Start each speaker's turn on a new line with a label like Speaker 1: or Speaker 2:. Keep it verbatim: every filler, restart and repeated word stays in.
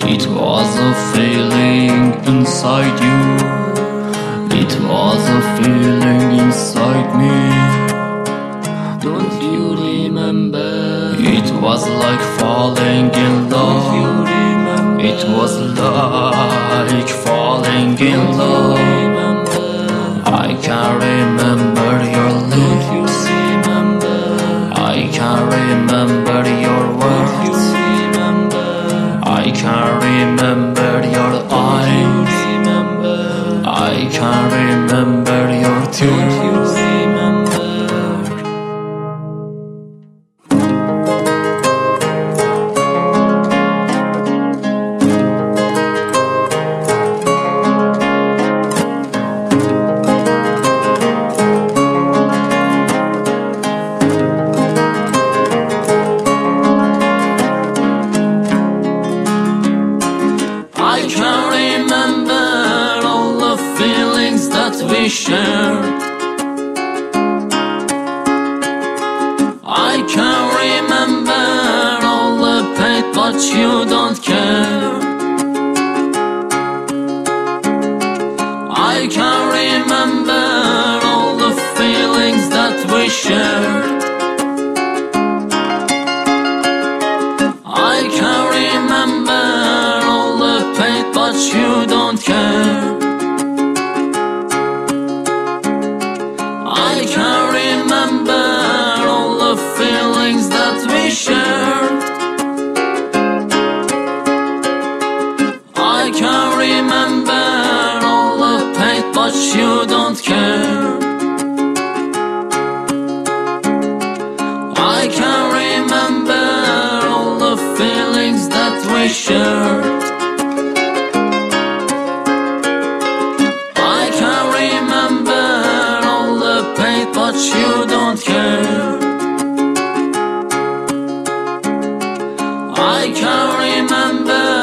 Speaker 1: It was a feeling inside you. It was a feeling inside me.
Speaker 2: Don't you remember?
Speaker 1: It was like falling in love.
Speaker 2: Don't you remember?
Speaker 1: It was like falling in
Speaker 2: Don't
Speaker 1: love.
Speaker 2: you remember?
Speaker 1: I can remember your
Speaker 2: Don't you
Speaker 1: lips.
Speaker 2: remember?
Speaker 1: I can remember your
Speaker 2: Don't you
Speaker 1: words.
Speaker 2: remember?
Speaker 1: I can remember your eyes.
Speaker 2: Remember?
Speaker 1: I can remember your
Speaker 2: Don't
Speaker 1: tears.
Speaker 2: you remember?
Speaker 1: I can remember all the feelings that we shared. I can remember all the pain, but you don't care. I can remember all the feelings that we shared. I can remember all the pain, but you don't care. I can remember all the feelings that we shared. I can remember all the pain, but you don't care. I can remember all the feelings that we shared. I can remember all the pain, but you don't care. I can remember